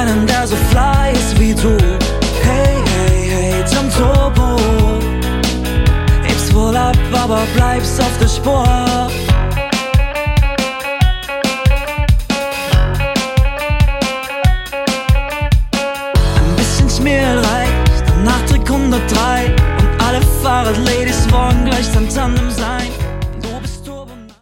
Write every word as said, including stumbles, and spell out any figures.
keinen, der so fly ist wie du. Hey, hey, hey, zum Turbo. Hebst wohl ab, aber bleibst auf der Spur. Ein bisschen Schmier reicht, danach Trick hundertdrei. Und alle Fahrradladies wollen gleich dann Tandem sein.